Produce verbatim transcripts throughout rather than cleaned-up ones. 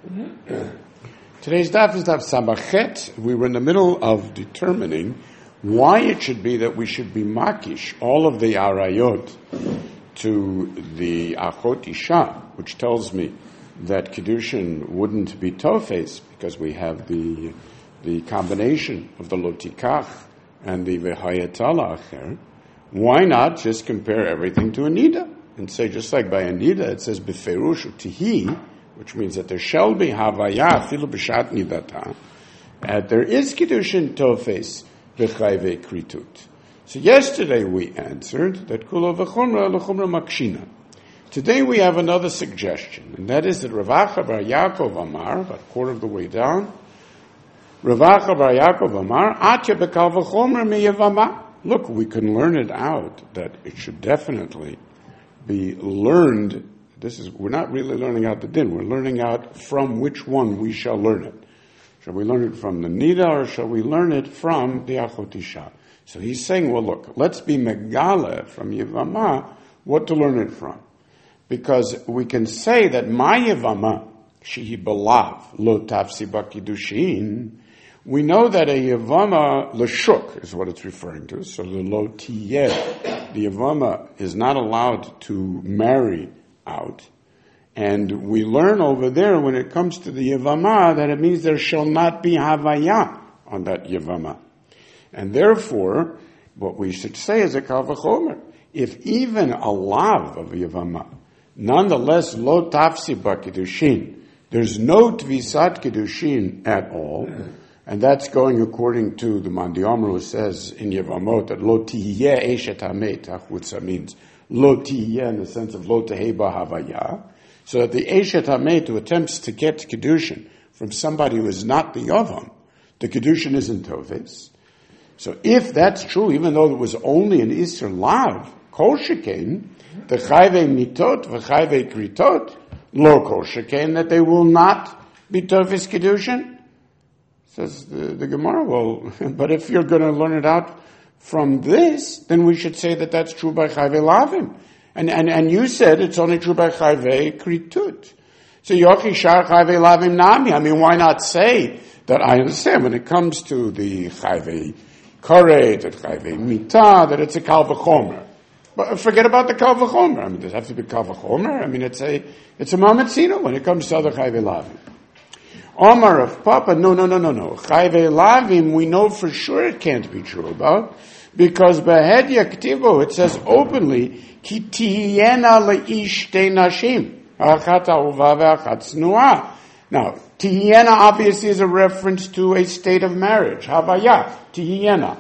Today's daf is daf Samachet. We were in the middle of determining why it should be that we should be makish all of the arayot to the achot isha, which tells me that kedushin wouldn't be tofes because we have the the combination of the lotikach and the v'hayatala acher. Why not just compare everything to a nida and say, just like by a nida it says beferush utihi, which means that there shall be havaya filu b'shat nidata, and there is kedushin tofes v'chayve kritut. So yesterday we answered that kula v'chumra l'chumra makshina. Today we have another suggestion, and that is that Rav Acha bar Yaakov Amar, about a quarter of the way down, Rav Acha bar Yaakov Amar, atya bekal v'chumra miyavama. Look, we can learn it out that it should definitely be learned. This is, we're not really learning out the din, we're learning out from which one we shall learn it. Shall we learn it from the nida or shall we learn it from the achot isha? So he's saying, well look, let's be megale from Yevama what to learn it from. Because we can say that my Yevama, shehi belav, lo tafsi bakidushin, we know that a Yevama l'shuk is what it's referring to. So the lo tiyeh, the Yevama is not allowed to marry out. And we learn over there when it comes to the Yevama that it means there shall not be Havaya on that Yevama. And therefore, what we should say is a Kal V'chomer. If even a lav of Yevama, nonetheless lo tafsi b'kedushin, there's no tvisat kedushin at all, and that's going according to the Mandi Omer who says in Yevamot that lo tiyeh eshet hamet, achutza means lo tiyeh in the sense of lo teheba havaya, so that the eshet hamet who attempts to get kedushin from somebody who is not the yavam, the kedushin isn't toves. So if that's true, even though it was only an Isser lav, kol shekain, the chayve mitot v'chayve kritot, lo kol shekain, that they will not be toves kedushin. Says the, the Gemara, well, but if you're going to learn it out from this, then we should say that that's true by chayve lavim. And, and, and you said it's only true by chayve kritut. So yochi shar chayve lavim nami. I mean, why not say that I understand when it comes to the chayve karet, that chayve mita, that it's a kal v'chomer. But forget about the kal v'chomer. I mean, does it have to be kal v'chomer? I mean, it's a, it's a mamatzino when it comes to other chayve lavim. Omar of Papa, no, no, no, no, no. Chayve lavim, we know for sure it can't be true about, because behed yaktivo, it says openly, ki tihiyena leish te nashim, achat ahuva ve'achat tznuah. Now, tihiyena obviously is a reference to a state of marriage. Havaya, tihiyena.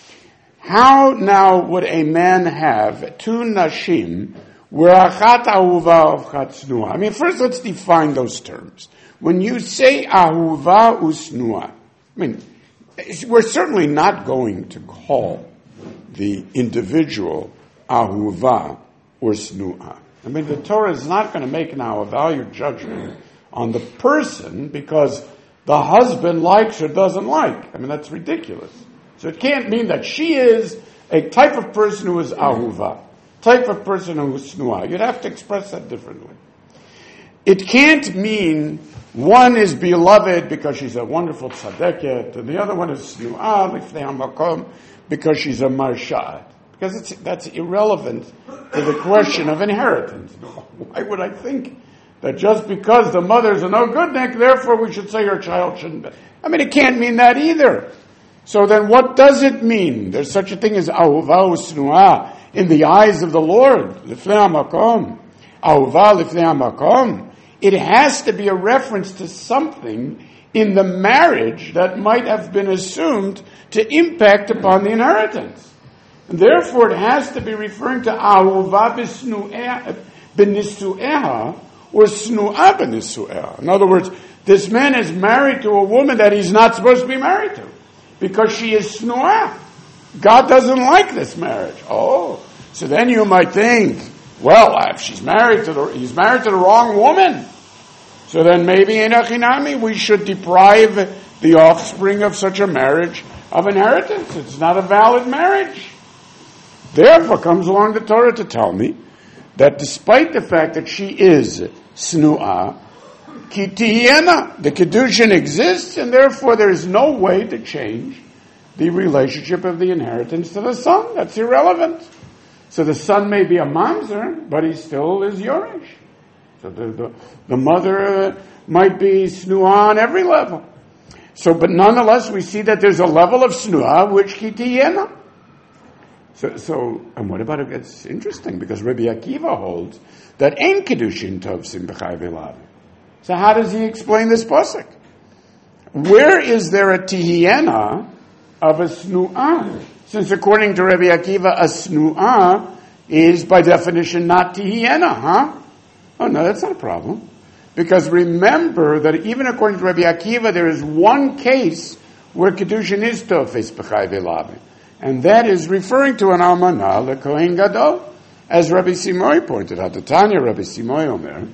How now would a man have two nashim, where achat ahuva ve'achat tznuah? I mean, first let's define those terms. When you say ahuva usnua, I mean, we're certainly not going to call the individual ahuva or snua. I mean, the Torah is not going to make now a value judgment on the person because the husband likes or doesn't like. I mean, that's ridiculous. So it can't mean that she is a type of person who is ahuva, type of person who is snua. You'd have to express that differently. It can't mean one is beloved because she's a wonderful tzaddiket, and the other one is snu'ah lifnei hamakom because she's a marsha'at. Because it's, that's irrelevant to the question of inheritance. Why would I think that just because the mother's a no goodnik, therefore we should say her child shouldn't be? I mean, it can't mean that either. So then what does it mean? There's such a thing as ahuva usnu'ah in the eyes of the Lord. Lifnei hamakom. Ahuva lifnei hamakom. It has to be a reference to something in the marriage that might have been assumed to impact upon the inheritance. And therefore it has to be referring to ahuva b'nisu'eha or snu'ah b'nisu'eha. In other words, this man is married to a woman that he's not supposed to be married to because she is snu'ah. God doesn't like this marriage. Oh, so then you might think, well, if she's married to the, he's married to the wrong woman. So then maybe in Achinami we should deprive the offspring of such a marriage of inheritance. It's not a valid marriage. Therefore comes along the Torah to tell me that despite the fact that she is snu'ah, Ki tihiyena. The Kedushin exists, and therefore there is no way to change the relationship of the inheritance to the son. That's irrelevant. So the son may be a mamzer, but he still is Yoresh. So the, the, the mother uh, might be snuah on every level. So, but nonetheless, we see that there's a level of snuah which ki tihiyena. So, so, and what about it? It's interesting because Rabbi Akiva holds that ein kedushin tovsim b'chai v'elav. So how does he explain this pasuk? Where is there a tihiyena of a snu'ah? Since according to Rabbi Akiva, a snu'ah is by definition not tihiyena, huh? Oh no, that's not a problem. Because remember that even according to Rabbi Akiva, there is one case where kedushin is tofes b'chai v'elav. And that is referring to an almanah, the Kohen Gadol, as Rabbi Simoy pointed out. The Tanya Rabbi Simoy Omer,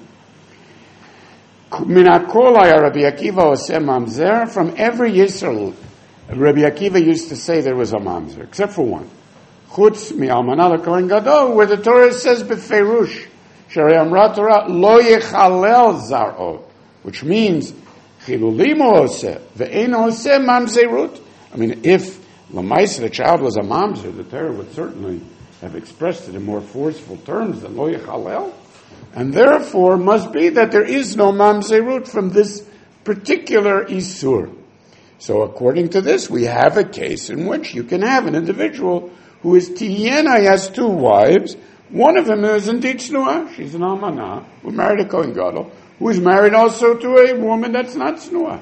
Minakolaya Rabbi Akiva oseh mamzer. From every Yisrael, Rabbi Akiva used to say there was a mamzer, except for one. Chutz mi almanah the Kohen Gadol, where the Torah says beferush, Sharei amra Torah lo yechalel zar'o, which means chilulimo oseh ve'eno oseh mamzerut. I mean, if Lamaisa, the child was a mamzer, the Torah would certainly have expressed it in more forceful terms than lo yechalel, and therefore must be that there is no mamzerut from this particular isur. So according to this, we have a case in which you can have an individual who is tihiyena, he has two wives. One of them is indeed snuah. She's an almanah who married a Kohen Gadol, who is married also to a woman that's not snuah.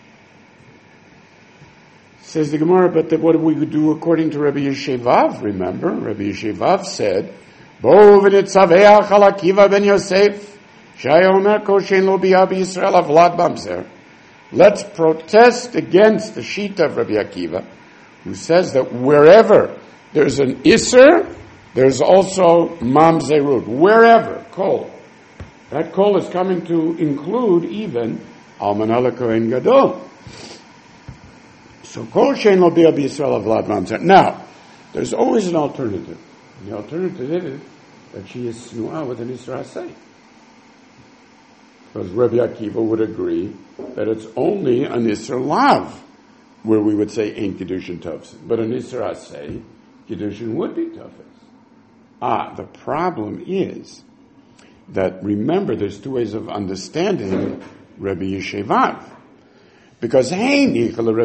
Says the Gemara, but the, what do we do according to Rabbi Yeshevav? Remember, Rabbi Yeshevav said, Bo v'nitzaveach al Akiva ben Yosef, shaya omer kol shein lo biyah b'Yisrael avlad mamzer. Let's protest against the shita of Rabbi Akiva, who says that wherever there's an Isser, there's also mamzerut. Wherever, kol. That kol is coming to include even almanah Kohen Gadol. So, kol shein lo biyah b'Yisrael avlad mamzer. Now, there's always an alternative. And the alternative is that she is snuah with an Isra Aseh. Because Rabbi Akiva would agree that it's only an Isra Lav where we would say Ein Kedushin Tovsin. But an Isra Aseh, Kedushin would be Tovs. Ah, the problem is that, remember, there's two ways of understanding Rabbi Yeshevav. Because Rabbi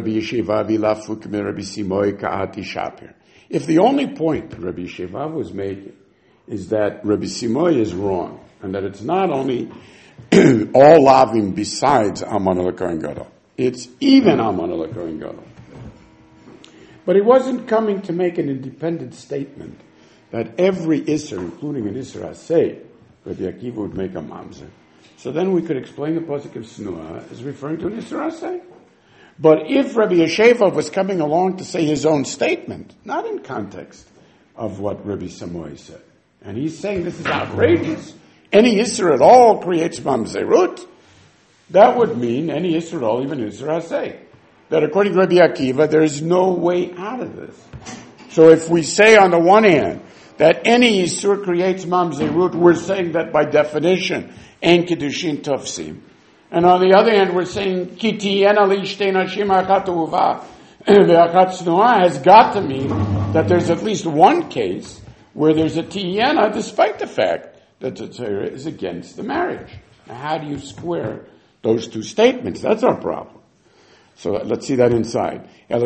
Yeshevav if the only point Rabbi Yeshevav was making is that Rabbi Simoy is wrong, and that it's not only all lavim besides Alman al Kohen Gadol, it's even Alman al Kohen Gadol. But he wasn't coming to make an independent statement that every Isser, including an Isser Aseh, Rabbi Akiva would make a mamzer. So then we could explain the pasuk of Snuah as referring to an Isra Aseh. But if Rabbi Yeshevav was coming along to say his own statement, not in context of what Rabbi Samoy said, and he's saying this is outrageous, any Isra at all creates mamzerut, that would mean any Isra at all, even Isra Aseh. That according to Rabbi Akiva, there is no way out of this. So if we say on the one hand that any Isur creates mamzerut, we're saying that by definition, Ein Kedushin Tovsim. And on the other hand, we're saying, Ki tihiyena li'shtei nashim achat uva ve'achat snuah has got to mean that there's at least one case where there's a tihiyena despite the fact that the Torah is against the marriage. Now, how do you square those two statements? That's our problem. So let's see that inside. If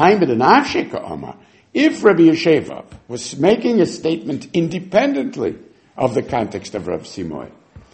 Rabbi Yeshevav was making a statement independently of the context of Rav Simoy,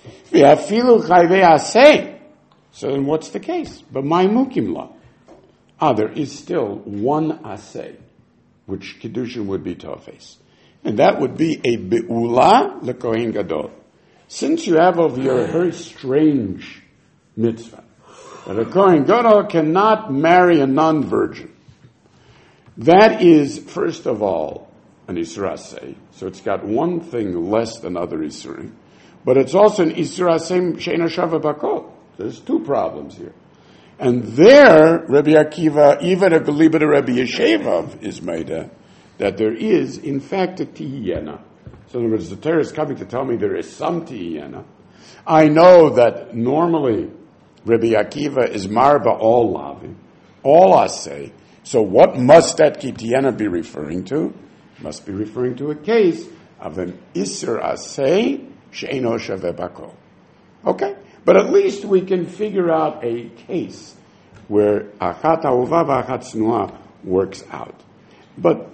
so then what's the case? But my mukimla. Ah, there is still one aseh, which Kedushin would be tofes. And that would be a be'ula lekohen gadol. Since you have over here a very strange mitzvah, that a kohen gadol cannot marry a non-virgin, that is, first of all, an Isra Aseh. So it's got one thing less than other Isurim. But it's also an Isra Aseh she'eino shava bakol. There's two problems here. And there, Rabbi Akiva, even a Galiba to Rabbi Yeshevav is made that there is, in fact, a tihiyena. So in other words, the Torah is coming to tell me there is some tihiyena. I know that normally Rabbi Akiva is marba all lavim, all asay. So what must that kitiena be referring to? It must be referring to a case of an isser asay she'eno shaveh bakol. Okay? But at least we can figure out a case where achat ahuva v'achat tznuah works out. But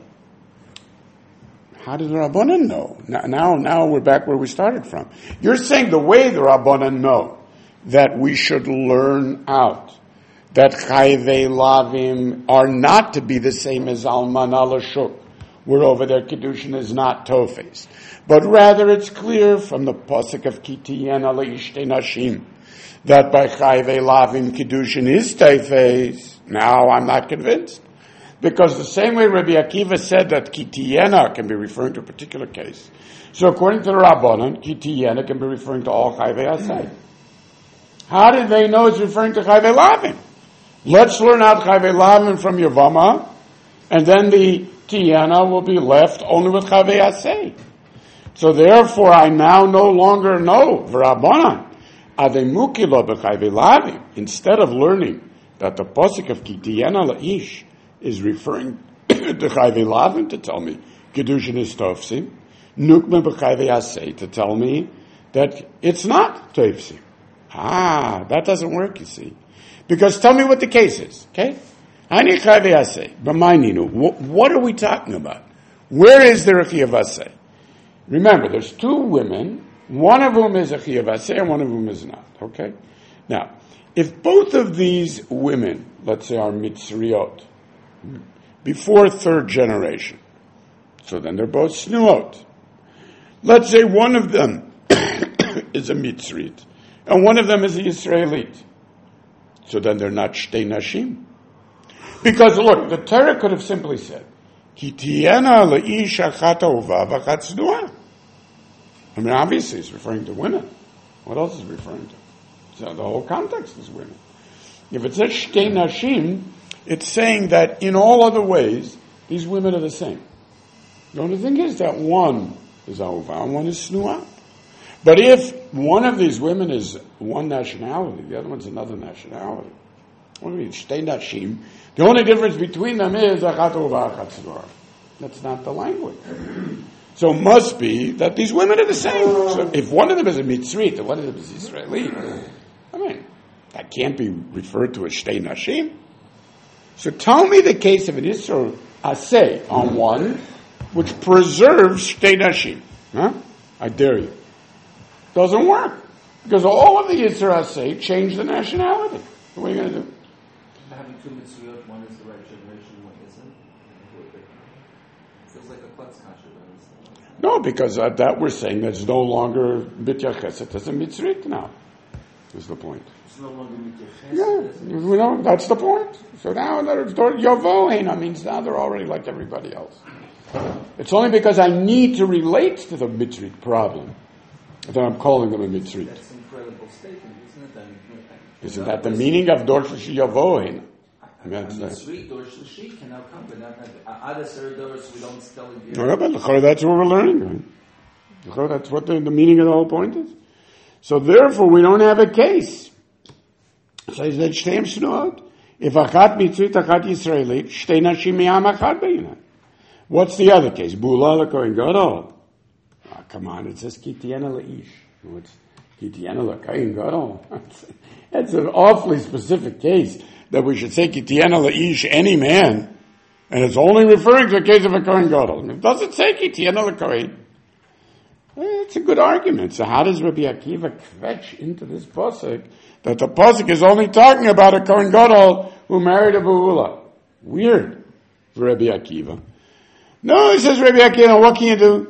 how did the Rabbanan know? Now, now we're back where we started from. You're saying the way the Rabbanan know that we should learn out that chayvei lavim are not to be the same as almana l'shuk, where over there kedushin is not tofes, but rather it's clear from the pasuk of kitiyena leishtei nashim that by chayvei lavim kedushin is tofes. Now I'm not convinced, because the same way Rabbi Akiva said that kitiyena can be referring to a particular case, so according to the Rabbanan, kitiyena can be referring to all chayvei asay. How did they know it's referring to chayvei lavim? Let's learn out chayvei lavim from Yavama, and then the tiyena will be left only with chayvei asay. So therefore, I now no longer know v'Rabbanan ademukilo b'chayvei lavim. Instead of learning that the pasuk of kitiyena la'ish is referring to chayvei lavim to tell me kedushin is tofsim, nukme b'chayvei asay to tell me that it's not tofsim. Ah, that doesn't work, you see. Because tell me what the case is, okay? Ani chayvei asay, b'mayninu. What are we talking about? Where is there a chiyuv asay? Remember, there's two women, one of whom is a chiyuv asay and one of whom is not, okay? Now, if both of these women, let's say, are mitzriot, before third generation, so then they're both snuot. Let's say one of them is a mitzrit, and one of them is a Yisraelit. So then they're not shtei nashim. Because look, the Torah could have simply said, Kitiyena le'ish achat ahuva v'achat tznuah. I mean, obviously it's referring to women. What else is it referring to? So the whole context is women. If it says shtei nashim, it's saying that in all other ways, these women are the same. The only thing is that one is ahuva and one is tznuah. But if one of these women is one nationality, the other one's another nationality, what do you mean? Shtei nashim. The only difference between them is achat ahuva, achat tznuah. That's not the language. So it must be that these women are the same. So if one of them is a mitzrit and one of them is Israeli, I mean, that can't be referred to as shtei nashim. So tell me the case of an Isser asay on one, which preserves shtei nashim. Huh? I dare you. Doesn't work. Because all of the Yisra Asay change the nationality. What are you going to do? Having two mitzvot, one is the right generation, one isn't. It feels like a klutz kasha. No, because uh, that we're saying that's no longer mityacheset as a mitzrit now. Is the point. It's no longer mityacheset. Yeah, you know, that's the point. So now, Yovo Hena means now they're already like everybody else. It's only because I need to relate to the mitzrit problem that I'm calling them a mitzrit. That's an incredible statement, isn't it? I mean, isn't that the meaning of Dor Shlishi Yavohin? I mean, mitzrit, Dor Shlishi can now come, but not other Doors we don't still agree. No, but that's what we're learning, right? That's what the, the meaning of the whole point is. So therefore, we don't have a case. So he said, Shteim Shnuot. If achat mitzrit, achat Yisraelit, Shtei Nashim Miyam achat Beinah. What's the other case? Bula L'Kohen Gadol. Oh, come on, it says Kitiyena La'ish. What's Kitiyena L'Kohen Gadol? That's an awfully specific case that we should say Kitiyena La'ish, any man, and it's only referring to a case of a Kohen Gadol. It doesn't say Kitiyena L'Kohen. It's a good argument. So how does Rabbi Akiva kvetch into this pasuk that the pasuk is only talking about a Kohen Gadol who married a Beula? Weird for Rabbi Akiva. No, he says Rabbi Akiva, what can you do?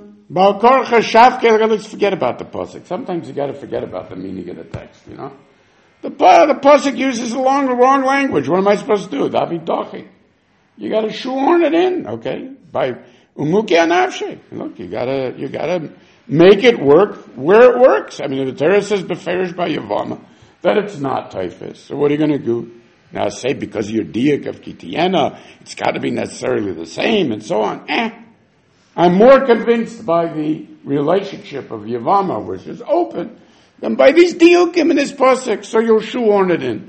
Let's forget about the pasuk. Sometimes you got to forget about the meaning of the text. You know, the the pasuk uses the long, wrong language. What am I supposed to do? David Dochi. You got to shoehorn it in, okay? By umuki anavshe. Look, you gotta you gotta make it work where it works. I mean, the Torah says beferish by Yavama that it's not typhus. So what are you going to do? Now say because of your diak of Kitiyena, it's got to be necessarily the same and so on. Eh. I'm more convinced by the relationship of Yavama, which is open, then by these diukim in this pasuk, so you'll shoehorn it in.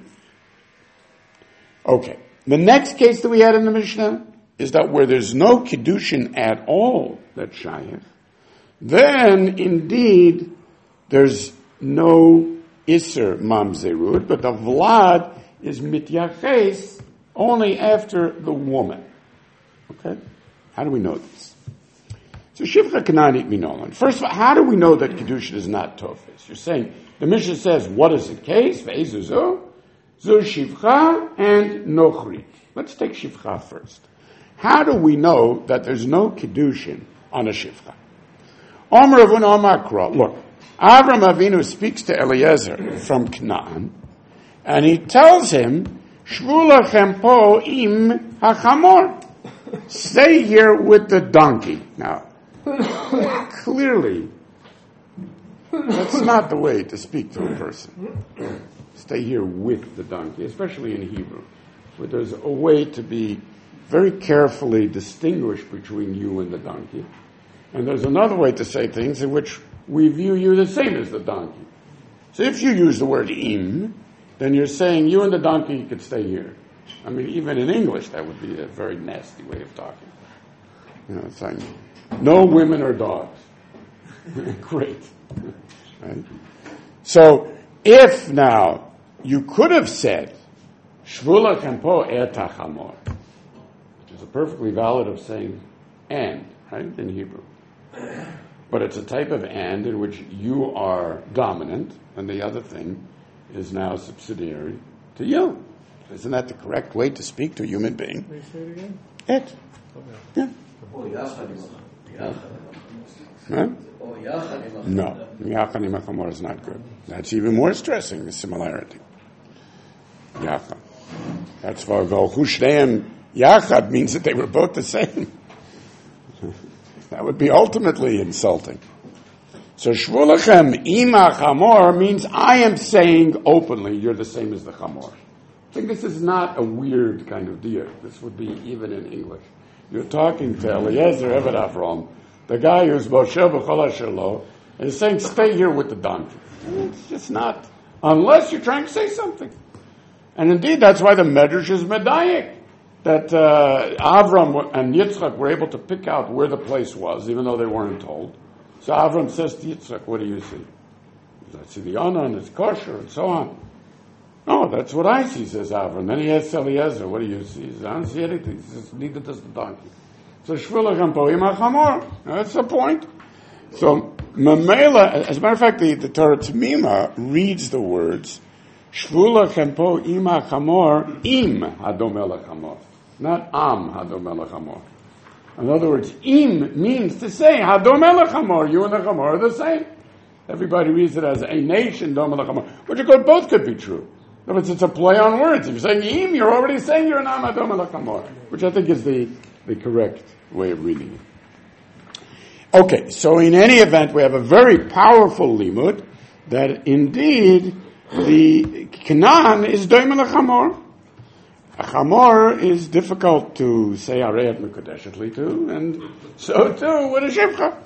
Okay. The next case that we had in the Mishnah is that where there's no kiddushin at all that's shayach, then indeed there's no iser mamzerut, but the vlad is mityaches only after the woman. Okay? How do we know this? So shivcha kananit minolan. First of all, how do we know that kiddushin is not tofes? You're saying, the Mishnah says, what is the case? Ve'ezuzo, zu shivcha and nochri. Let's take shivcha first. How do we know that there's no kiddushin on a shivcha? Omer Avun Omar Kra. Look, Avram Avinu speaks to Eliezer from Canaan, and he tells him, Shvu lachem po im hachamor. Stay here with the donkey. Now, clearly, that's not the way to speak to a person. Stay here with the donkey, especially in Hebrew, where there's a way to be very carefully distinguished between you and the donkey. And there's another way to say things in which we view you the same as the donkey. So if you use the word im, then you're saying you and the donkey could stay here. I mean, even in English, that would be a very nasty way of talking. You know, it's like, no women or dogs. Great. Right? So, if now, you could have said, Shvu lachem po et hachamor, which is a perfectly valid of saying and, right, in Hebrew. But it's a type of and in which you are dominant, and the other thing is now subsidiary to you. Isn't that the correct way to speak to a human being? Can you say it again? Et. Yeah. Huh? No. Yachad im hachamor is not good. That's even more stressing, the similarity. Yachad. That's why V'olchu shneim yachad means that they were both the same. That would be ultimately insulting. So shvu lachem im hachamor means I am saying openly you're the same as the chamor. I think this is not a weird kind of deal. This would be even in English. You're talking to Eliezer Eved Avram, the guy who's Moshe b'chol asher lo, and he's saying, stay here with the donkey. It's just not, unless you're trying to say something. And indeed, that's why the Medrash is medayik, that uh, Avram and Yitzchak were able to pick out where the place was, even though they weren't told. So Avram says to Yitzchak, what do you see? I see the Ana and it's kosher and so on. No, that's what I see, says Avram. Then he asks Eliezer, what do you see? He says, I don't see anything. He says, neither does the donkey. So shvu lachem po im hachamor. That's the point. So Mamela, as a matter of fact, the, the Torah Tamima reads the words shvu lachem po im hachamor im hadomeh lachamor, not am hadomeh lachamor. In other words, im means to say hadomeh lachamor. You and the chamor are the same. Everybody reads it as a nation domeh lachamor, which of course both could be true. No, it's, it's a play on words. If you're saying im, you're already saying you're an am hadomeh lachamor, which I think is the the correct way of reading it. Okay, so in any event, we have a very powerful limud that indeed the Canaan is doimel a chamor. A chamor is difficult to say arayat mekudeshetly to, and so too with a shivcha.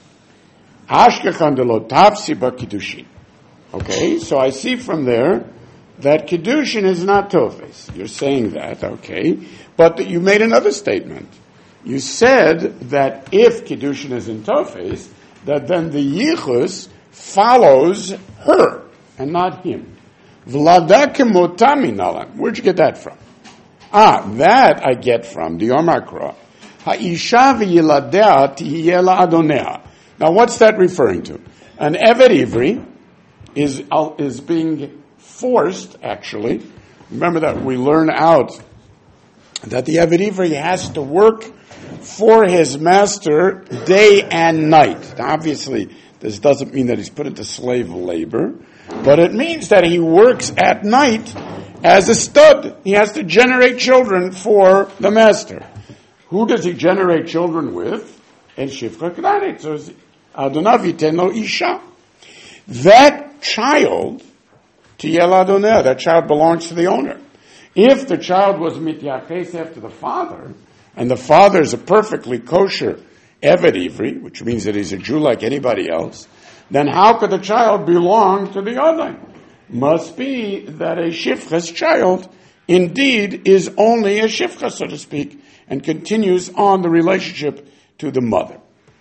Hashkechan de lo tafsi ba kiddushin. Okay, so I see from there that kiddushin is not tofes. You're saying that, okay, but that you made another statement. You said that if kiddushin is in tofes, that then the yichus follows her and not him. Vlada kemotami nalan. Where'd you get that from? Ah, that I get from the Omar Kra. Ha'isha v'yiladea tihiyeh la'adonea. Now, what's that referring to? An Eved Ivri is is being forced, actually. Remember that we learn out that the Eved Ivri has to work for his master day and night. Now, obviously, this doesn't mean that he's put into slave labor, but it means that he works at night as a stud. He has to generate children for the master. Who does he generate children with? El Shifcha K'nanit. So Adonav yiten lo isha. That child, Tiyel Adoneh, that child belongs to the owner. If the child was mityaches after the father, and the father is a perfectly kosher Eved Ivri, which means that he's a Jew like anybody else, then how could the child belong to the other? Must be that a shifcha's child indeed is only a shifcha, so to speak, and continues on the relationship to the mother.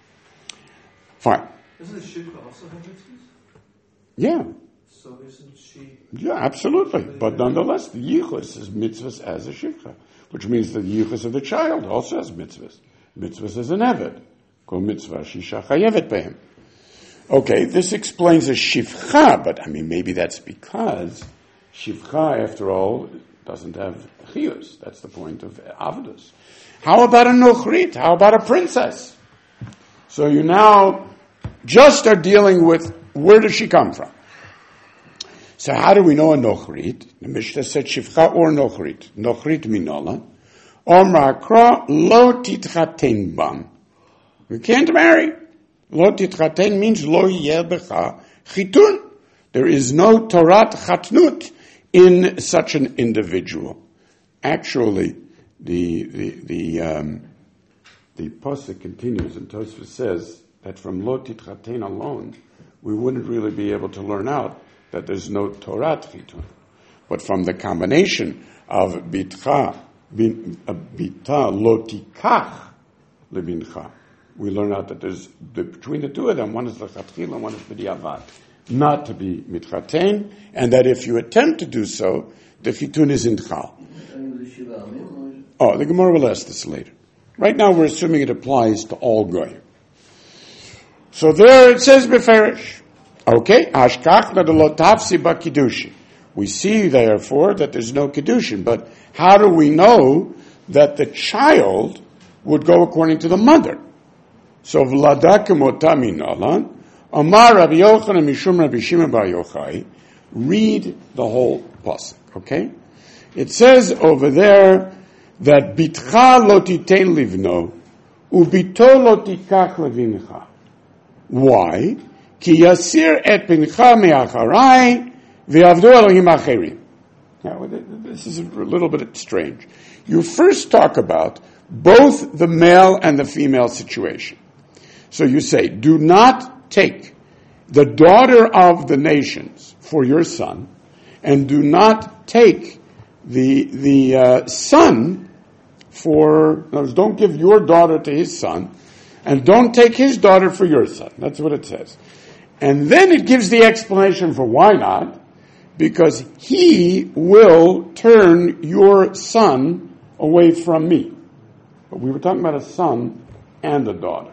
Fine. Doesn't the shifcha also have mitzvahs? Yeah. So isn't she... Yeah, absolutely. But nonetheless, the yichus is mitzvahs as a shifcha, which means that the yichus of the child also has mitzvahs. Mitzvahs as an eved. Kol mitzvah shisha chayevet behem. Okay, this explains a shifcha, but I mean, maybe that's because shifcha, after all, doesn't have chiyus. That's the point of avdus. How about a nochrit? How about a princess? So you now just are dealing with where does she come from? So how do we know a nochrit? The Mishnah said shifcha or nochrit. Nochrit minola. Omra kra lo titchaten bam. We can't marry. Lo titchaten means lo yeh becha chitun. There is no Torat chatnut in such an individual. Actually, the the the um, the pasuk continues, and Tosfos says that from lo titchaten alone, we wouldn't really be able to learn out that there's no Torat chitun. But from the combination of bitcha, bita lo tikach lebincha, we learn out that there's, the, between the two of them, one is the chatchil and one is b'diavad, not to be mitchaten, and that if you attempt to do so, the chitun is in chal. Oh, the Gemara will ask this later. Right now we're assuming it applies to all goyim. So there it says beferish. Okay, ashkach nadalot tafsi ba kiddushin. We see therefore that there's no kiddushin, but how do we know that the child would go according to the mother? So v'lada kemota minalan, Amar Rabbi Yochanan mishum Rabbi Shimon bar Yochai. Read the whole pasuk, okay? It says over there that bitcha lo titein livno, ubito lo tikach levincha. Why? Ki yasir et pincha me'acharai ve'avdu Elohim acherim. Now, this is a little bit strange. You first talk about both the male and the female situation. So you say, do not take the daughter of the nations for your son, and do not take the the uh, son for, in other words, don't give your daughter to his son, and don't take his daughter for your son. That's what it says. And then it gives the explanation for why not, because he will turn your son away from me. But we were talking about a son and a daughter.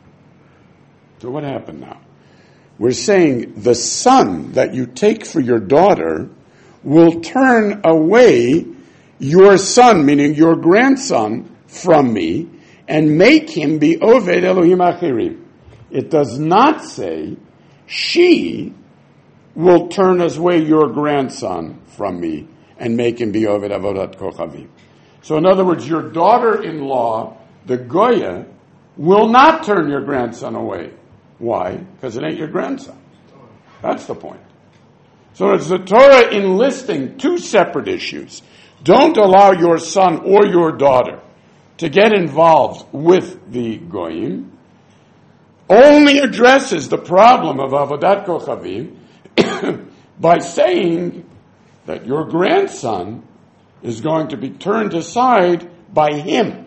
So what happened now? We're saying the son that you take for your daughter will turn away your son, meaning your grandson, from me, and make him be Oved Elohim Achirim. It does not say she will turn away your grandson from me and make him be Oved Avodat Kochavim. So in other words, your daughter-in-law, the Goya, will not turn your grandson away. Why? Because it ain't your grandson. That's the point. So it's the Torah enlisting two separate issues. Don't allow your son or your daughter to get involved with the Goyim. Only addresses the problem of Avodat Kochavim by saying that your grandson is going to be turned aside by him,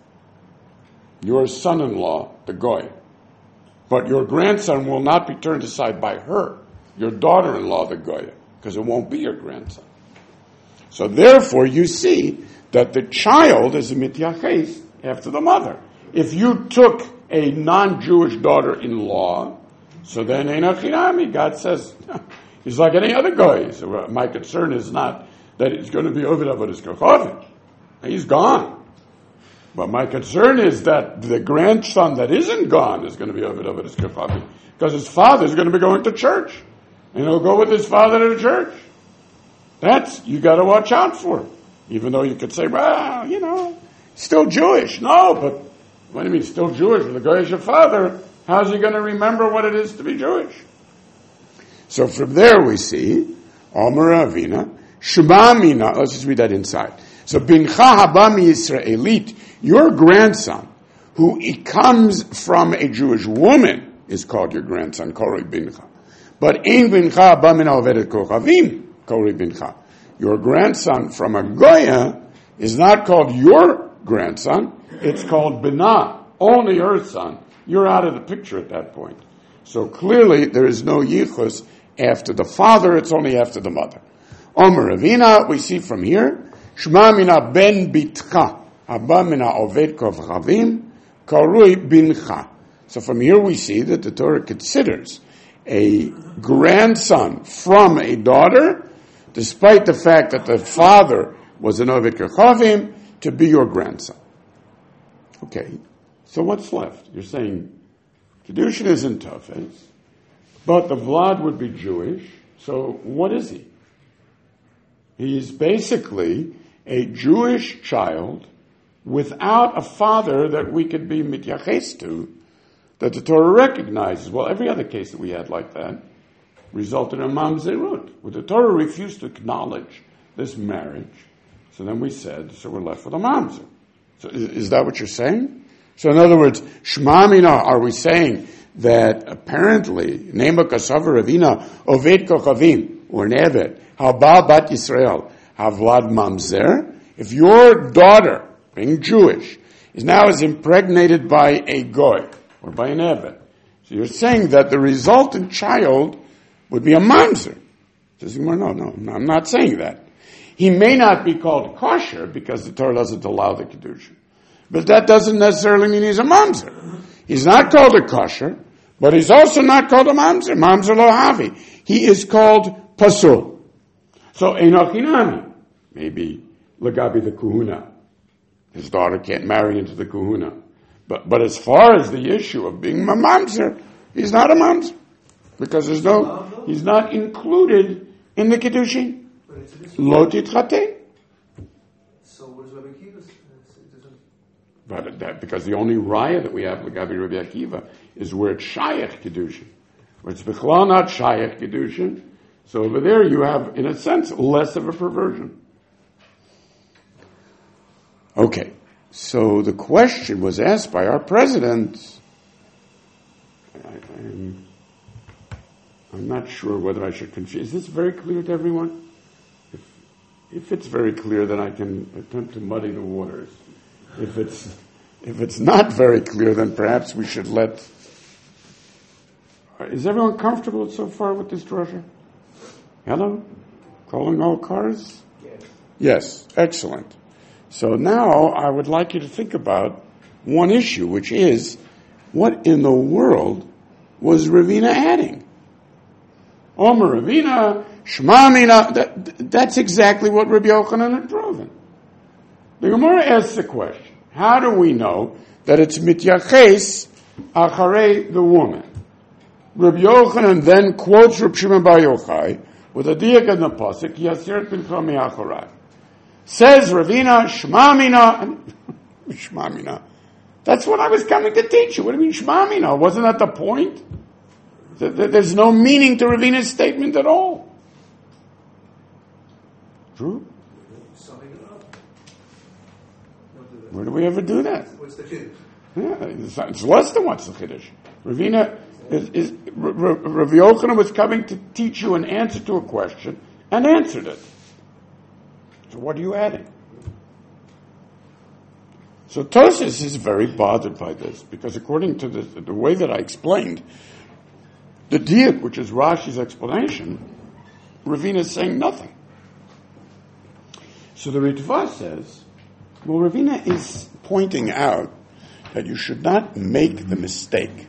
your son-in-law, the Goy. But your grandson will not be turned aside by her, your daughter-in-law, the Goya, because it won't be your grandson. So therefore, you see that the child is a mityaches after the mother. If you took a non-Jewish daughter-in-law, so then Einachinami, God says, he's like any other Goy. So my concern is not that he's going to be over Avodas Kochavim. He's gone. But my concern is that the grandson that isn't gone is going to be over Avodas Kochavim, because his father is going to be going to church, and he'll go with his father to church. That's, you got to watch out for. Even though you could say, well, you know, still Jewish. No, but what do you mean still Jewish? With the guy is your father, how's he going to remember what it is to be Jewish? So from there we see, Omer Avina, Shema Mina, let's just read that inside. So, Bincha Haba Mi-Yisraelit, your grandson, who comes from a Jewish woman, is called your grandson, Kori Bincha. But Ein Bincha Ba Min Ovedet Kochavim, Kori Bincha. Your grandson from a Goya is not called your grandson, it's called Binah, only her son. You're out of the picture at that point. So clearly there is no yichus after the father, it's only after the mother. Omer Ravina, we see from here, Shma Mina Ben Bitcha, Abba Mina Oved Kochavim, Karui Bincha. So from here we see that the Torah considers a grandson from a daughter, despite the fact that the father was an Oved Kochavim, to be your grandson. Okay, so what's left? You're saying Kedushin isn't Tafes, but the Vlad would be Jewish, so what is he? He's basically a Jewish child without a father that we could be mityaches to, that the Torah recognizes. Well, every other case that we had like that resulted in mamzerut, where the Torah refused to acknowledge this marriage. So then we said, so we're left with a mamzer. So is, is that what you're saying? So in other words, Shma Mina, are we saying that apparently, Nema Kasavar Ravina, Oved Kochavim, or Neved, Haba Bat Yisrael, Havlad Mamzer? If your daughter, being Jewish, is now is impregnated by a Goy, or by an Eved, so you're saying that the resultant child would be a Mamzer. Says, no, no, no, I'm not saying that. He may not be called kosher because the Torah doesn't allow the Kedushin. But that doesn't necessarily mean he's a mamzer. He's not called a kosher, but he's also not called a mamzer. Mamzer lo havi. He is called pasul. So enochinami, maybe lagabi the kuhuna. His daughter can't marry into the kuhuna. But but as far as the issue of being a mamzer, he's not a mamzer because there's no he's not included in the Kedushin. Lo titchate. So what does Rabbi Akiva say? But that, because the only raya that we have, Lagabi Rabbi Akiva, is where it's Shayach Kedushin. Where it's Bechla not Shayach Kedushin. So over there you have, in a sense, less of a perversion. Okay. So the question was asked by our president. I, I'm, I'm not sure whether I should confuse. Is this very clear to everyone? If, if it's very clear, then I can attempt to muddy the waters. If it's if it's not very clear, then perhaps we should let. Is everyone comfortable so far with this drasha? Hello, calling all cars. Yes. Yes, excellent. So now I would like you to think about one issue, which is what in the world was Ravina adding? Omer Ravina, Shma Mina. That, that's exactly what Rabbi Yochanan had proven. The Gemara asks the question, how do we know that it's mityaches acharei the woman? Rabbi Yochanan then quotes Rabbi Shimon Bar Yochai with a diak in the pasuk, Yasiret bin Chami Acharai. Says Ravina, Shma Mina, Shma Mina. That's what I was coming to teach you. What do you mean Shma Mina? Wasn't that the point? There's no meaning to Ravina's statement at all. True? Where do we ever do that? What's the kiddush? Yeah, it's, it's less than what's the kiddush. Ravina is, is Rav Yochanan was coming to teach you an answer to a question and answered it. So what are you adding? So Tosfos is very bothered by this because according to the, the way that I explained, the diak, which is Rashi's explanation, Ravina is saying nothing. So the Ritva says, well, Ravina is pointing out that you should not make the mistake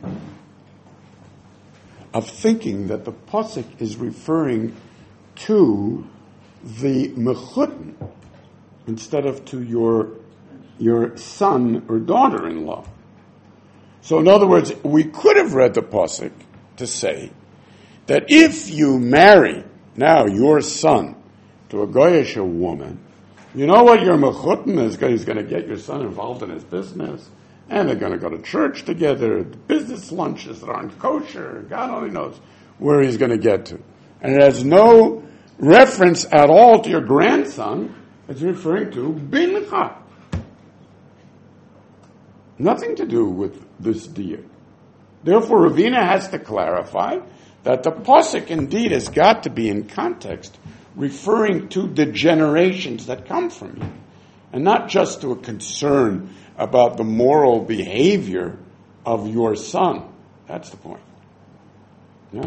of thinking that the pasuk is referring to the mechutin instead of to your your son or daughter-in-law. So in other words, we could have read the pasuk to say that if you marry now your son to a goyish woman, you know what your mechutin is? He's going to get your son involved in his business, and they're going to go to church together, business lunches that aren't kosher, God only knows where he's going to get to. And it has no reference at all to your grandson. It's referring to bincha. Nothing to do with this diak. Therefore, Ravina has to clarify that the pasuk indeed has got to be in context, referring to the generations that come from you, and not just to a concern about the moral behavior of your son. That's the point. Yeah?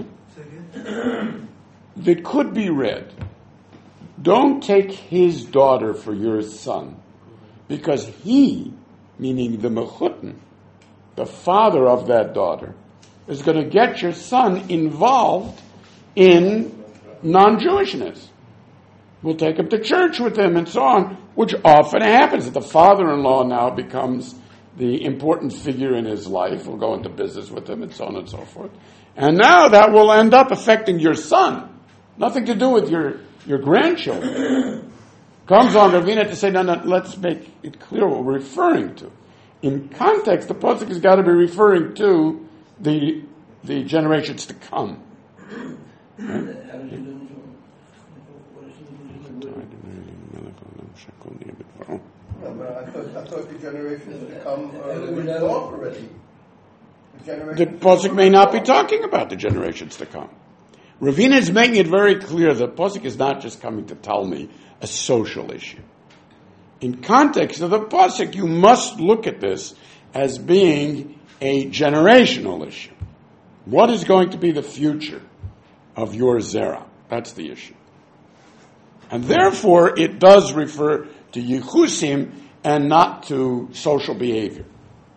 It could be read, don't take his daughter for your son, because he, meaning the mechutin, the father of that daughter, is going to get your son involved in non-Jewishness. We'll take him to church with him and so on, which often happens. That the father-in-law now becomes the important figure in his life. We'll go into business with him and so on and so forth. And now that will end up affecting your son. Nothing to do with your, your grandchildren. Comes on Ravina to say, no, no, let's make it clear what we're referring to. In context, the pasuk has got to be referring to the the generations to come. Right? No, but I thought, I thought the generations to come are written off already. The, the pasuk may not be talking about the generations to come. Ravina is making it very clear that pasuk is not just coming to tell me a social issue. In context of the pasuk, you must look at this as being a generational issue. What is going to be the future of your zera? That's the issue. And therefore, it does refer to yichusim and not to social behavior.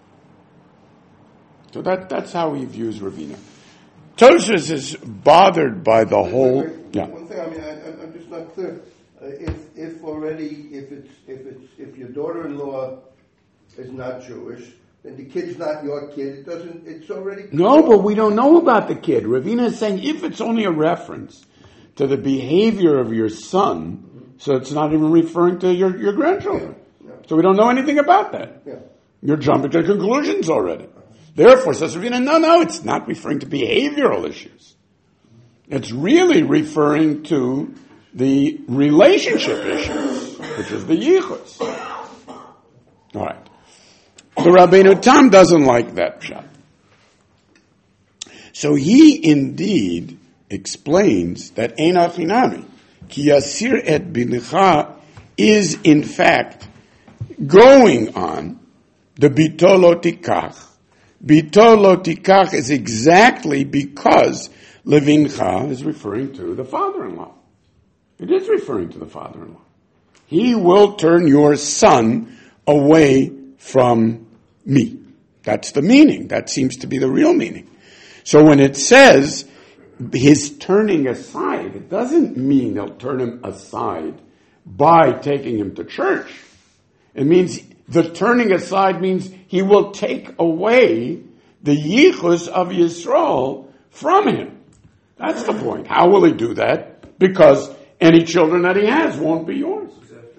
So that, that's how he views Ravina. Tosfos is bothered by the whole... Yeah. One thing, I mean, I, I'm just not clear. Uh, if if already, if it's if it's if your daughter-in-law is not Jewish, then the kid's not your kid. It doesn't. It's already... No, but we don't know about the kid. Ravina is saying if it's only a reference to the behavior of your son, so it's not even referring to your, your grandchildren. Yeah. Yeah. So we don't know anything about that. Yeah. You're jumping to conclusions already. Therefore, says Ravina, no, no, it's not referring to behavioral issues. It's really referring to the relationship issues, which is the yichus. All right. The Rabbeinu Tam doesn't like that pshat. So he indeed explains that ein achinami, ki yasir et bincha is in fact going on the bitolo tikach. Bitolo tikach is exactly because levincha is referring to the father-in-law. It is referring to the father-in-law. He will turn your son away from me. That's the meaning. That seems to be the real meaning. So when it says his turning aside, it doesn't mean they'll turn him aside by taking him to church. It means the turning aside means he will take away the yichus of Yisrael from him. That's the point. How will he do that? Because any children that he has won't be yours.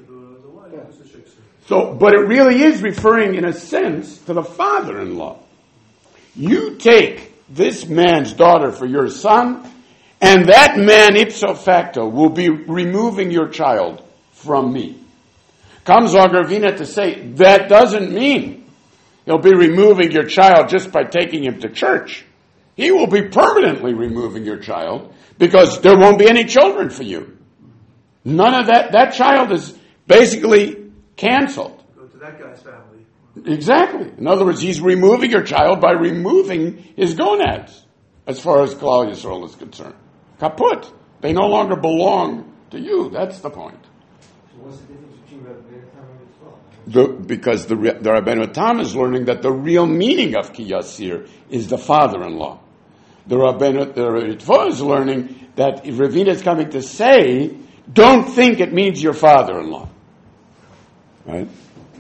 So, but it really is referring in a sense to the father-in-law. You take this man's daughter for your son, and that man ipso facto will be removing your child from me. Comes Ravina to say, that doesn't mean he'll be removing your child just by taking him to church. He will be permanently removing your child because there won't be any children for you. None of that, that child is basically canceled. Go to that guy's family. Exactly. In other words, he's removing your child by removing his gonads, as far as Klal Yisrael is concerned. Kaput. They no longer belong to you. That's the point. So what's the difference between Rabbeinu Tam and Ritva? The, because the, the Rabbeinu Tam is learning that the real meaning of Ki Yasir is the father-in-law. The Rabbeinu the Ritva is learning that Ravina is coming to say, don't think it means your father-in-law. Right?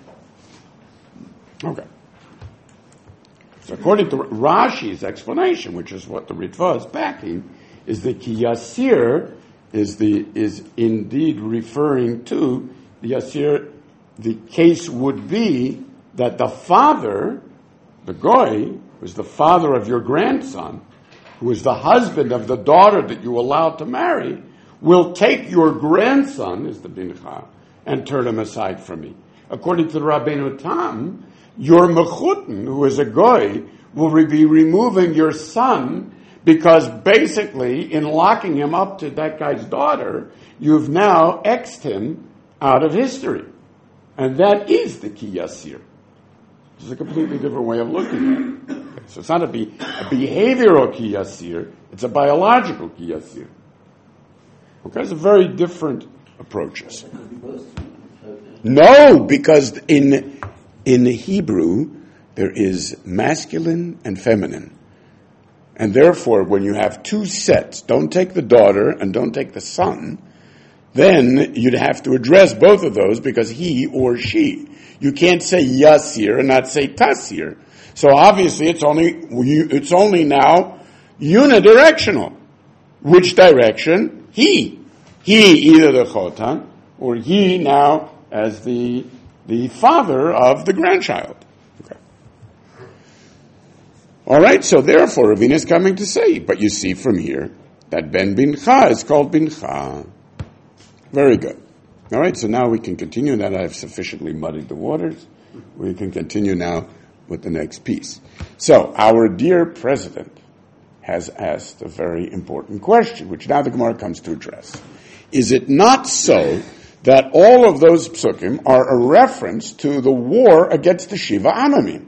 Okay. So according to Rashi's explanation, which is what the Ritva is backing, is that Ki Yasir is the is indeed referring to the Yasir. The case would be that the father, the Goy, was the father of your grandson, who is the husband of the daughter that you allowed to marry, will take your grandson, is the bincha, and turn him aside from me. According to the Rabbeinu Tam, your mechutin, who is a goy, will be removing your son because basically in locking him up to that guy's daughter, you've now X'd him out of history. And that is the ki yasir. It's a completely different way of looking at it. Okay, so it's not a, be, a behavioral ki yasir, it's a biological ki yasir. Okay, it's a very different approaches. No, because in in Hebrew there is masculine and feminine. And therefore, when you have two sets, don't take the daughter and don't take the son, then you'd have to address both of those because he or she. You can't say yasir and not say tasir. So obviously it's only, it's only now unidirectional. Which direction? He. He, either the chotan, or he now as the, the father of the grandchild. Okay. All right, so therefore Ravina is coming to say, but you see from here that Ben Bincha is called Bincha. Very good. All right, so now we can continue. Now that I've sufficiently muddied the waters, we can continue now with the next piece. So, our dear president has asked a very important question, which now the Gemara comes to address. Is it not so that all of those psukim are a reference to the war against the Shiva Amamim?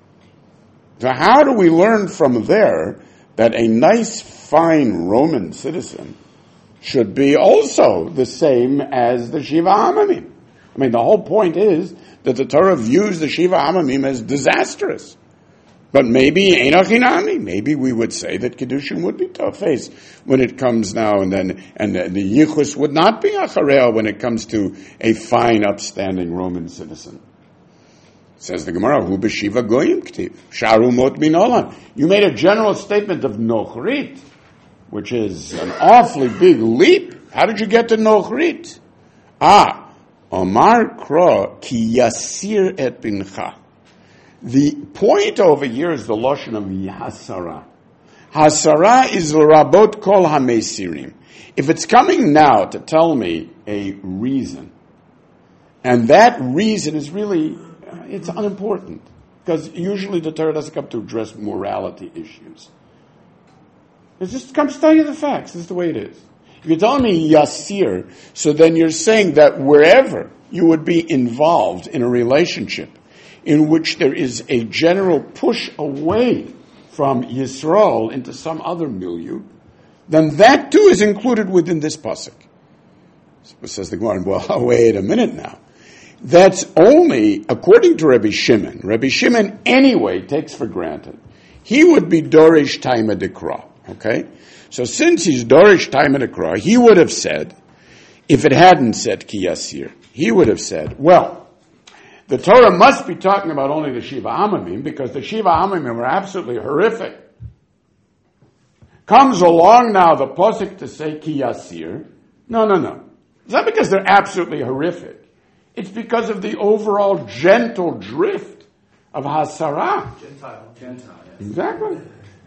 So how do we learn from there that a nice, fine Roman citizen should be also the same as the Shiva Amamim? I mean, the whole point is that the Torah views the Shiva Amamim as disastrous. But maybe Einachinami, maybe we would say that Kedushin would be Tofes when it comes now and then, and the, the Yichus would not be Achareo when it comes to a fine, upstanding Roman citizen. Says the Gemara, Hu b'shiva goyim ktiv, sharu mot min olam. You made a general statement of Nochrit, which is an awfully big leap. How did you get to Nochrit? Ah, Omar kro ki yasir et bincha. The point over here is the Lashon of Hasara. Hasara is Rabot Kol HaMesirim. If it's coming now to tell me a reason, and that reason is really, it's unimportant, because usually the Torah doesn't come to address morality issues. It just comes to tell you the facts. This is the way it is. If you're telling me Yasir, so then you're saying that wherever you would be involved in a relationship in which there is a general push away from Yisrael into some other milieu, then that too is included within this pasuk. So says the Gemara, well, wait a minute now. That's only, according to Rabbi Shimon, Rabbi Shimon anyway takes for granted, he would be Dorish Taima Dekra, okay? So since he's Dorish Taima Dekra, he would have said, if it hadn't said Ki Yasir, he would have said, well, the Torah must be talking about only the Shiva Amamim, because the Shiva Amamim were absolutely horrific. Comes along now the posuk to say Ki Yasir. No, no, no. It's not because they're absolutely horrific. It's because of the overall gentle drift of Hasara. Gentile. Gentile, yes. Exactly.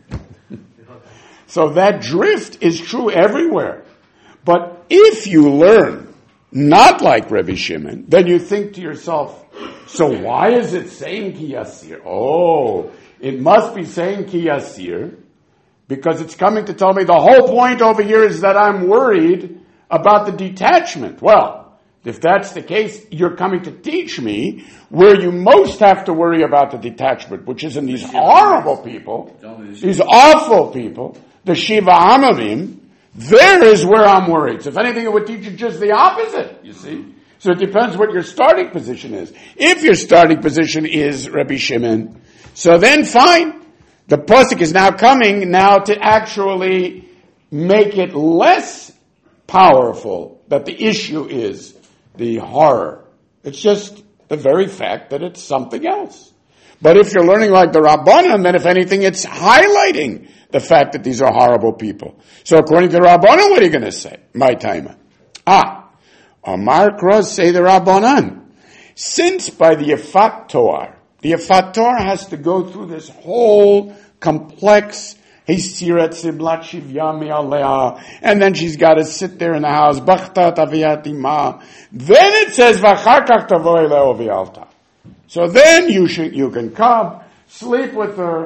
So that drift is true everywhere. But if you learn not like Rabbi Shimon, then you think to yourself, so why is it saying Ki Yasir? Oh, it must be saying Ki Yasir because it's coming to tell me the whole point over here is that I'm worried about the detachment. Well, if that's the case, you're coming to teach me where you most have to worry about the detachment, which is in these horrible people, these awful people, the Shiva Amamim. There is where I'm worried. So if anything, it would teach you just the opposite, you see. So it depends what your starting position is. If your starting position is Rabbi Shimon, so then fine. The pasuk is now coming now to actually make it less powerful that the issue is the horror. It's just the very fact that it's something else. But if you're learning like the Rabbanan, then if anything, it's highlighting the fact that these are horrible people. So according to the Rabbanan, what are you going to say? My timer. Ah, Amar Kroz say the Rabbanan. Since by the Yefat Toar, the Yefat Toar has to go through this whole complex Hesirat Siblat Shivyami Alea, and then she's got to sit there in the house, Bachta Taviyatima. Then it says, Vacharkach Tavoy Leo Vialta. So then you should, you can come, sleep with her,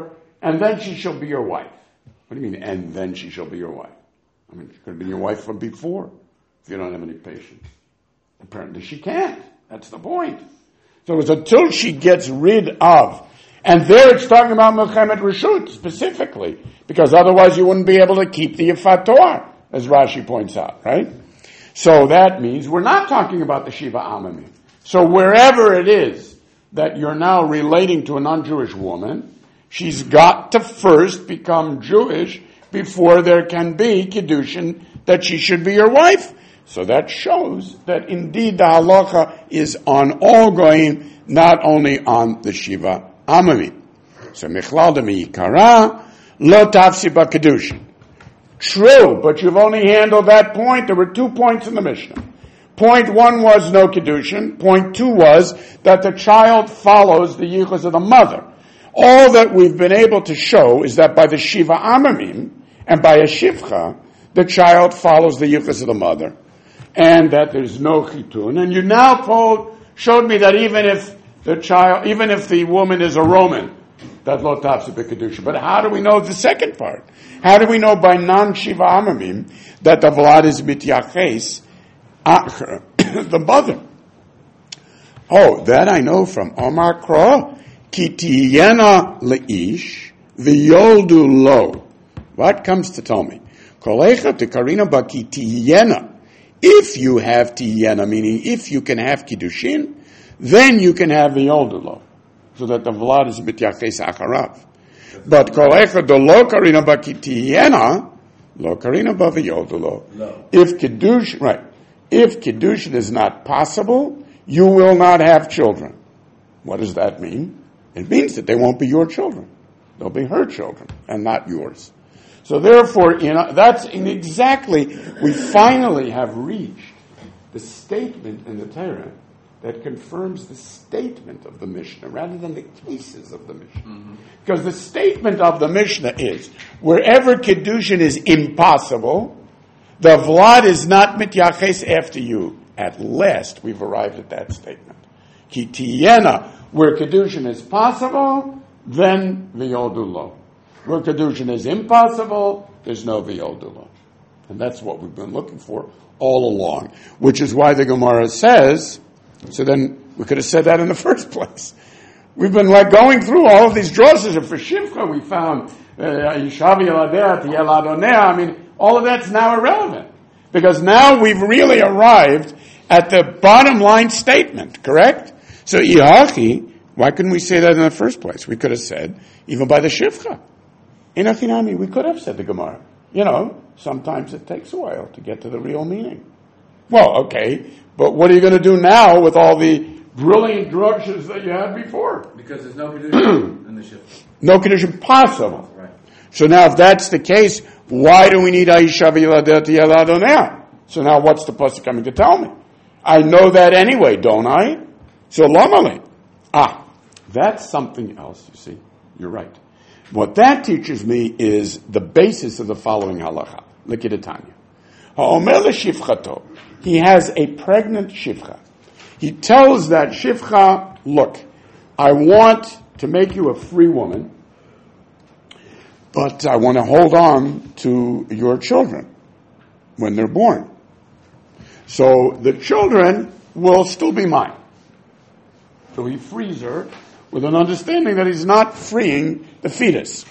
and then she shall be your wife. What do you mean, and then she shall be your wife? I mean, she could have been your wife from before, if you don't have any patience. Apparently she can't. That's the point. So it's until she gets rid of, and there it's talking about Milchemet Reshut specifically, because otherwise you wouldn't be able to keep the Yifat Torah, as Rashi points out, right? So that means we're not talking about the Shiva Amamim. So wherever it is that you're now relating to a non-Jewish woman, she's got to first become Jewish before there can be Kiddushin that she should be your wife. So that shows that indeed the halacha is on all goyim, not only on the Shiva Amamim. So Michlal de Meikara, lo tafsi b'Kiddushin. True, but you've only handled that point. There were two points in the Mishnah. Point one was no Kiddushin. Point two was that the child follows the yichus of the mother. All that we've been able to show is that by the Shiva Amamim and by a Shivcha, the child follows the yichus of the mother, and that there's no Chitun. And you now told, showed me that even if the child, even if the woman is a Roman, that lo tafsi b'Kiddushin. But how do we know the second part? How do we know by non-Shiva Amamim that the Vlad is mityaches the mother? Oh, that I know from Omar Kro. Ki tiyena leish v'yoldu lo. What comes to tell me? Kolecha tekarina ba ki tiyena. If you have tiyena, meaning if you can have kiddushin, then you can have v'yoldu lo, so that the vlad is mityaches acharav. But kolecha de lo karina ba ki tiyena, lo karina ba v'yoldu lo. If kiddushin, right? If kiddushin is not possible, you will not have children. What does that mean? It means that they won't be your children. They'll be her children and not yours. So therefore, you know, that's in exactly, we finally have reached the statement in the Torah that confirms the statement of the Mishnah rather than the cases of the Mishnah. Mm-hmm. Because the statement of the Mishnah is, wherever Kiddushin is impossible, the Vlad is not mityaches after you. At last, we've arrived at that statement. Ki tiyena, where Kiddushin is possible, then v'yoldu lo. Where Kiddushin is impossible, there's no v'yoldu lo. And that's what we've been looking for all along. Which is why the Gemara says, so then we could have said that in the first place. We've been like going through all of these drushes, and for Shivcha we found, Yishavi Yeladea, Tiyel Adonea, I mean, all of that's now irrelevant. Because now we've really arrived at the bottom line statement, correct? So, Ihachi, why couldn't we say that in the first place? We could have said, even by the Shivcha. In Achinami, we could have said the Gemara. You know, sometimes it takes a while to get to the real meaning. Well, okay, but what are you going to do now with all the brilliant drushes that you had before? Because there's no Kiddushin in the Shivcha. No Kiddushin possible. Right. So now if that's the case, why do we need Aisha v'yiladeh tiyel Adonai? So now what's the pasuk coming to tell me? I know that anyway, don't I? So lamali. Ah, that's something else, you see. You're right. What that teaches me is the basis of the following halacha. Look at Tanya. Ha'omer l'shivchato. He has a pregnant shivcha. He tells that shivcha, look, I want to make you a free woman, but I want to hold on to your children when they're born. So the children will still be mine. So he frees her with an understanding that he's not freeing the fetus.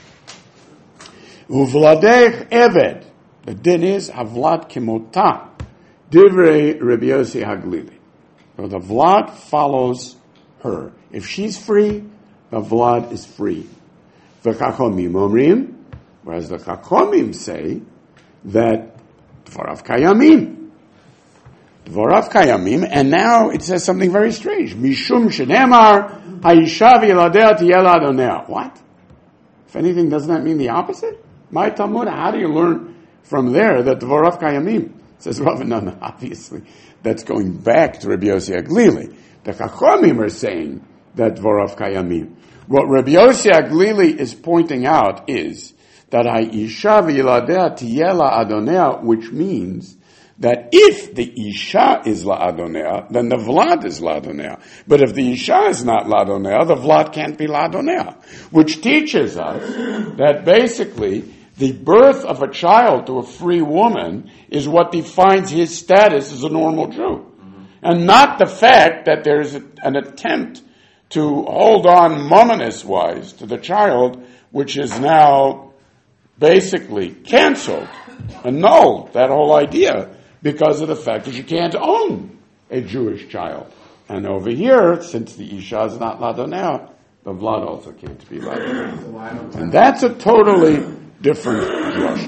Uvladech eved. The din is havlad kimota. Divrei Rabbi Yossi Haglili. So the vlad follows her. If she's free, the vlad is free. The chachomim omrim, whereas the chachomim say that dvarav kayamim. Dvorav kayamim, and now it says something very strange. Mishum shenemar haisha v'yiladea tiyel adonea. What? If anything, doesn't that mean the opposite? My Talmud, how do you learn from there that Dvorav kayamim? Says Rav, no, no, obviously that's going back to Rabbi Yossi Haglili. The Chachamim are saying that Dvorav kayamim. What Rabbi Yossi Haglili is pointing out is that haisha v'yiladea tiyel adonea, which means that if the Isha is La'adonea, then the Vlad is La'adonea. But if the Isha is not La'adonea, the Vlad can't be La'adonea. Which teaches us that basically the birth of a child to a free woman is what defines his status as a normal Jew. Mm-hmm. And not the fact that there's a, an attempt to hold on mominous-wise to the child, which is now basically canceled, annulled, that whole idea, because of the fact that you can't own a Jewish child. And over here, since the Isha is not Ladonea, the Vlad also can't be Ladonea. And that's a totally different drush.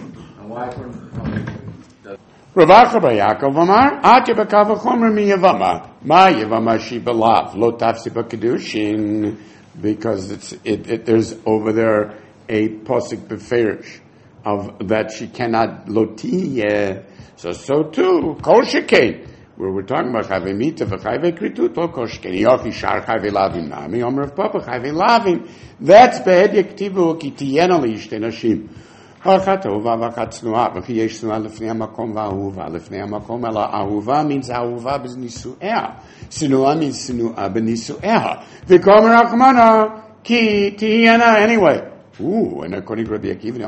Rav Acha bar Yaakov Amar, Ati b'kav v'chomer mi Yavama, Ma Yavama she belav, lo tafsi b'kedushin, because it's, it, it, there's over there a posik beferish of that she cannot lotiyeh. So, so too, kol shekei, where we're talking about chayve mita v'chayve kritut, lo kol shekei, yochi shar chayve lavim nami, omer of papa chayve lavim, that's be'ed yaktivu ki tiyena li'ishte nashim. Ha'achat ahuva v'achat tznuah, v'chi yesh tznuah lefnei ha'makom v'ahuva, lefnei ha'makom ela ahuva means ahuva b'nisu'eha, tznuah means tznuah b'nisu'eha, v'komer achmana ki tiyena anyway. Ooh, and according to Rabbi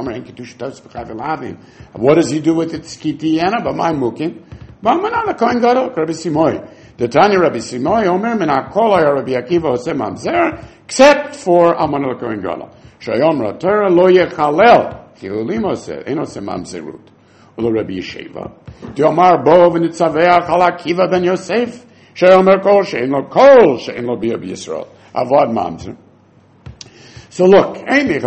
Akiva, what does he do with it? Skitiyana, but my mukim. But man on the Kohen Gadol, Rabbi Simoy. The Tanya Rabbi Simoy, Omer, men akola Rabbi Akiva osem mamzer, except for Aman al Kohen Gadol. Shayom Ratera lo yechalel, chilulim oseh, en osem mamzerut. Ulo Rabbi Yesheva. Diomar bo v'nitzaveach al Akiva ben Yosef. Shayom kol she'en lo kol she'en lo b'Rabbi Yisrael. Avad mamzer. So look,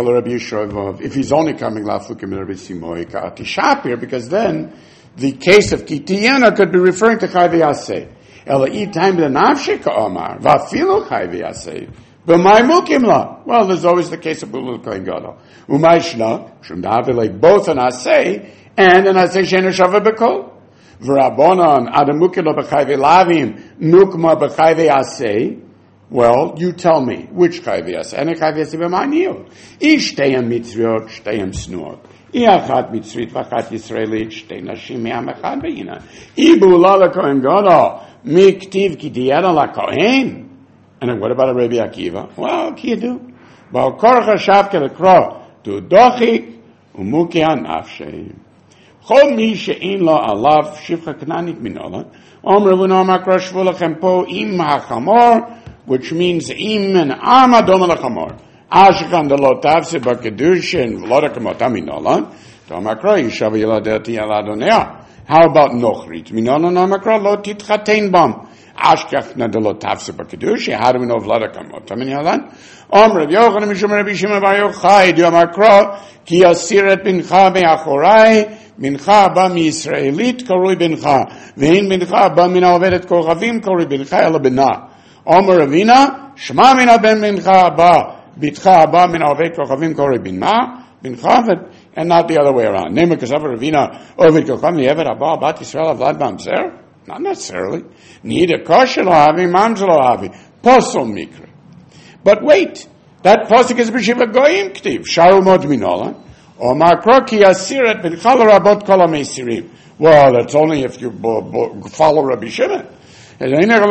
if he's only coming lafukim Rabbi Simoy ka'ati shapir, because then the case of kitiyana could be referring to chayve yaseh. Ela time the nafshe ka'omar vafilu chayve yaseh. B'may mukim la. Well, there's always the case of bulul kohen gadol. Umay shna shum da'avilei both an aseh and an aseh she'enu shaveh b'kol. V'rabonon adamukim lo b'chayve lavim nukma b'chayve yaseh. Well, you tell me, which chayvias? Any chayvias b'maniel? Ishteyem mitzvot, shteyem snuot. Iachat mitzvit v'achat yisraelit, shtey nashim me'am echad be'ina. Ibu la l'kohen gadol, miktiv ki tiyana l'kohen. And then what about a Rabbi Akiva? Well, what can you do? Ba'al korach hashav kelekro, tu dochik, umuki hanafshe. Chol mi she'in lo alav, shivcha k'nanik minola, omer v'no makra shvu lechem po im ha'chamor, which means im and ama dom lachamor. Ashkan de lo tavse b'kedushin v'lo rekamot aminolan. Tomakra yishav yiladeti aladonea. How about nochrit? Minolan amakra lo titchatein bam. Ashkan de lo tavse b'kedushin. How do we know v'lo rekamot aminolan? Om Rav Yochanan mishum Rabbi Shimon bar Yochai Diamakra ki asiret bincha me'achorai bincha ba mi-Yisraelit korui bincha v'hin bincha ba min ha'ovedet kochavim korui bincha ela b'na. Omer Ravina, Shema mina ben mincha haba, bitcha haba min aved kochavim kori binma, bincha, and not the other way around. Name because of Ravina, oved kochavim yevet haba, bat Yisrael avlad mamzer? Not necessarily. Neither kosher lo havi, mamzer lo havi. Posel mikra. But wait, that posik is b'shiva goyim ktiv, sharu mod minola, Omar kroki asiret bincha lo rabot kol ha-meisirim. Well, that's only if you bo, bo, follow Rabbi Shimon. On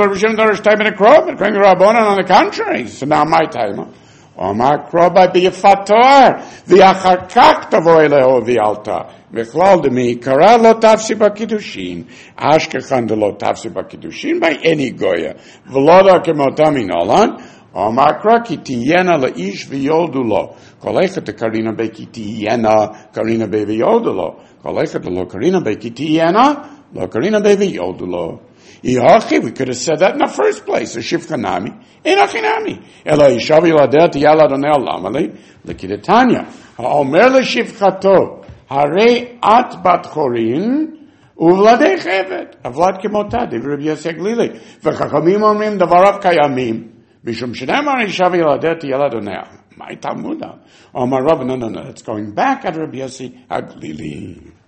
the contrary, so now my time. Omar kroba be a fator, the achakak tavoy leho the altar. V'chlal de mi kara lo tafsi b'kiddushin, ashkechan de lo tafsi b'kiddushin by any goya. V'loda kemotamin olan. Omar kro ki tiyena leish v'yoldu lo. Kolechet de karina be ki tiyena, karina be v'yoldu lo. Kolechet de lo karina be ki tiyena, lo karina be v'yoldu lo. We could have said that in the first place. A shivchanami, enachinami. Ela yishav yiladet yalad onel lamali lekidatanya. Haomer leshivchato harei at bat chorin uvladei chevet avlad kemotah divrei Rabbi Yosef Glili v'chachamim omrim davarav kayamim mishum shenemar yishav yiladet yalad onel. My Talmudah. Omar Rav, no, no, no. It's going back at Rabbi Yosef Glili.